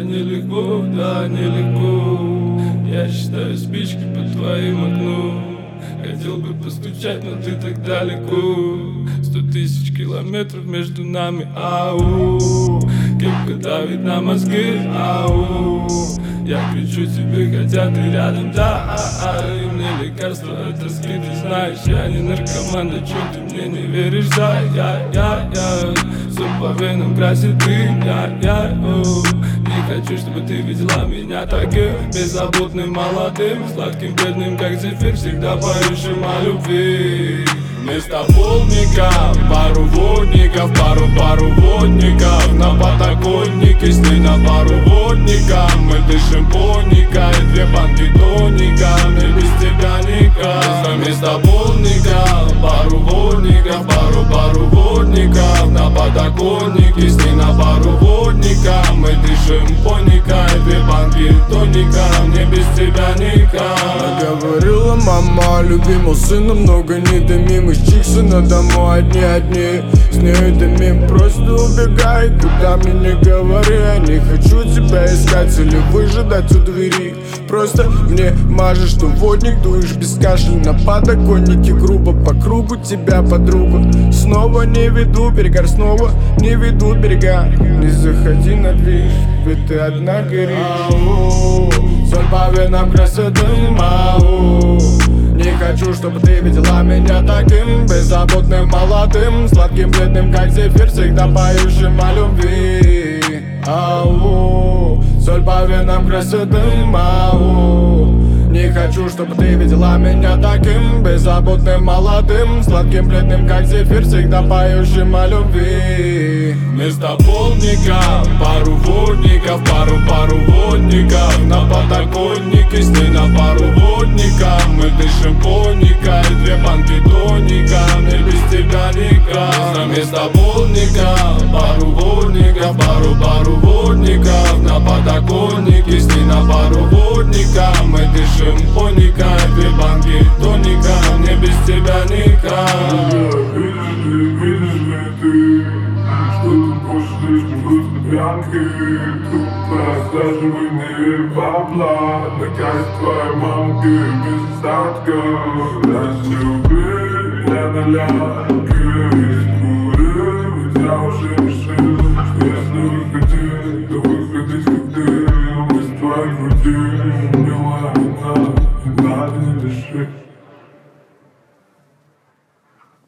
нелегко, да, нелегко. Я считаю спички под твоим окном. Хотел бы постучать, но ты так далеко. 100 000 километров между нами, ау. Кепка давит на мозги, ау. Я кричу тебе, хотя ты рядом, да, и мне лекарство от тоски, ты знаешь. Я не наркоман, да чё ты мне не веришь, да, я сон по венам красит дым, я не хочу, чтобы ты видела меня таким беззаботным, молодым, сладким, бедным, как зефир, всегда поющим о любви. Вместо полника пару водников, пару водников на подоконнике, сни на пару водников. Мы дышим поника и 2 банки тоника, мне без тебя никак. Вместо полника пару водников, пару водников на подоконнике, сни на пару водников. Мы дышим поника и 2 банки тоника, мне без тебя никак. Говорила мама, любимого сына много не дымим. Из чикса на дому одни, с ней дымим. Просто убегай, куда мне не говори. Я не хочу тебя искать или выжидать у двери. Просто мне мажешь, что водник, дуешь без кашля на подоконнике грубо по кругу тебя, подруга. Снова не веду берега, снова не веду берега. Не заходи на движ, ведь ты одна горишь. Соль по венам красит дым, не хочу, чтобы ты видела меня таким беззаботным, молодым, сладким, бледным, как зефир, всегда поющим о любви. Соль по венам красит дым, не хочу, чтобы ты видела меня таким беззаботным, молодым, сладким, бледным, как зефир, всегда поющим о любви. Вместо полника пару водников, пару водников на подоконнике, сни на пару водников. Мы дышим поника и 2 банки тоника, мне без тебя никак. Вместо полника пару водников, пару водников на подоконнике, сни на пару водников. Мы дышим поника и 2 банки тоника, мне без тебя никак. Видишь ли ты, что тут больше слишком грустно пьянки? Тут просаживай, не верь бабла. Наказ твоей мамки без остатка. Люблю я на лянке. Я уже решил, что если выходить, то выходить как ты. Мы с твоей груди, милая.